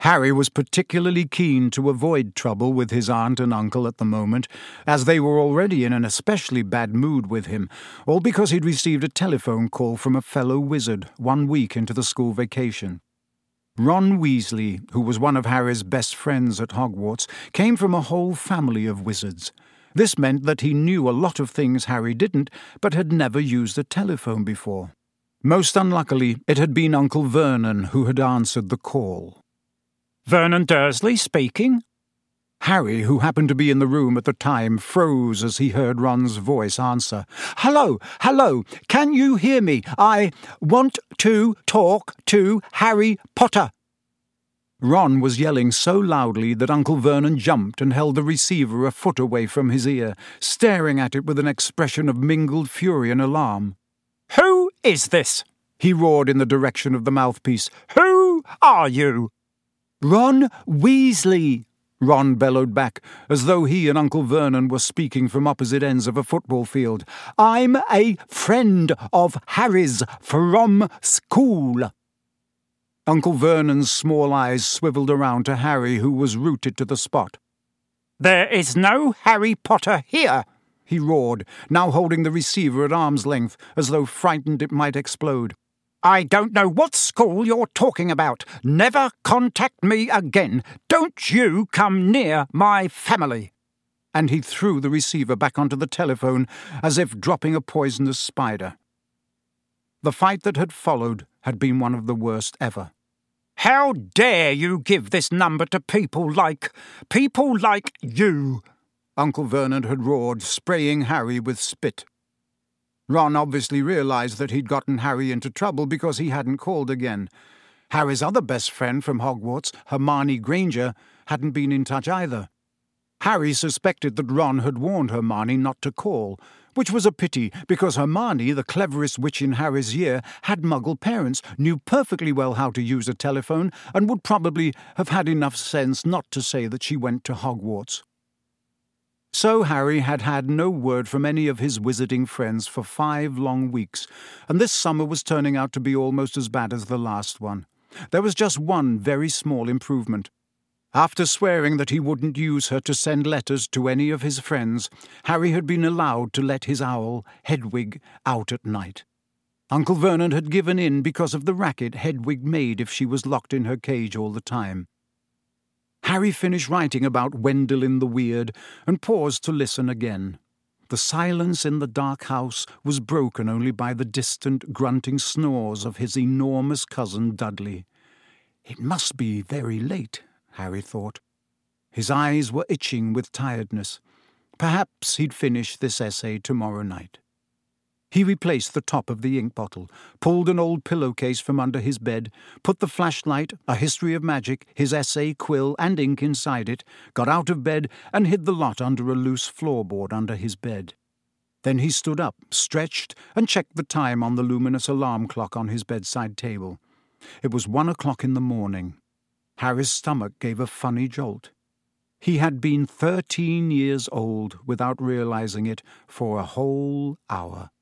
Harry was particularly keen to avoid trouble with his aunt and uncle at the moment, as they were already in an especially bad mood with him, all because he'd received a telephone call from a fellow wizard 1 week into the school vacation. Ron Weasley, who was one of Harry's best friends at Hogwarts, came from a whole family of wizards. This meant that he knew a lot of things Harry didn't, but had never used a telephone before. Most unluckily, it had been Uncle Vernon who had answered the call. Vernon Dursley speaking. Harry, who happened to be in the room at the time, froze as he heard Ron's voice answer. Hello, can you hear me? I want to talk to Harry Potter." Ron was yelling so loudly that Uncle Vernon jumped and held the receiver a foot away from his ear, staring at it with an expression of mingled fury and alarm. "Who is this?" he roared in the direction of the mouthpiece. "Who are you?" "Ron Weasley," Ron bellowed back, as though he and Uncle Vernon were speaking from opposite ends of a football field. "I'm a friend of Harry's from school." Uncle Vernon's small eyes swiveled around to Harry, who was rooted to the spot. "There is no Harry Potter here," he roared, now holding the receiver at arm's length, as though frightened it might explode. "I don't know what school you're talking about. Never contact me again. Don't you come near my family." And he threw the receiver back onto the telephone, as if dropping a poisonous spider. The fight that had followed had been one of the worst ever. "How dare you give this number to people like you?" Uncle Vernon had roared, spraying Harry with spit. Ron obviously realized that he'd gotten Harry into trouble because he hadn't called again. Harry's other best friend from Hogwarts, Hermione Granger, hadn't been in touch either. Harry suspected that Ron had warned Hermione not to call, which was a pity because Hermione, the cleverest witch in Harry's year, had Muggle parents, knew perfectly well how to use a telephone, and would probably have had enough sense not to say that she went to Hogwarts. So Harry had had no word from any of his wizarding friends for 5 long weeks, and this summer was turning out to be almost as bad as the last one. There was just one very small improvement. After swearing that he wouldn't use her to send letters to any of his friends, Harry had been allowed to let his owl, Hedwig, out at night. Uncle Vernon had given in because of the racket Hedwig made if she was locked in her cage all the time. Harry finished writing about Wendelin the Weird and paused to listen again. The silence in the dark house was broken only by the distant, grunting snores of his enormous cousin Dudley. It must be very late, Harry thought. His eyes were itching with tiredness. Perhaps he'd finish this essay tomorrow night. He replaced the top of the ink bottle, pulled an old pillowcase from under his bed, put the flashlight, a history of magic, his essay, quill, and ink inside it, got out of bed, and hid the lot under a loose floorboard under his bed. Then he stood up, stretched, and checked the time on the luminous alarm clock on his bedside table. It was 1 o'clock in the morning. Harry's stomach gave a funny jolt. He had been 13 years old without realizing it for a whole hour.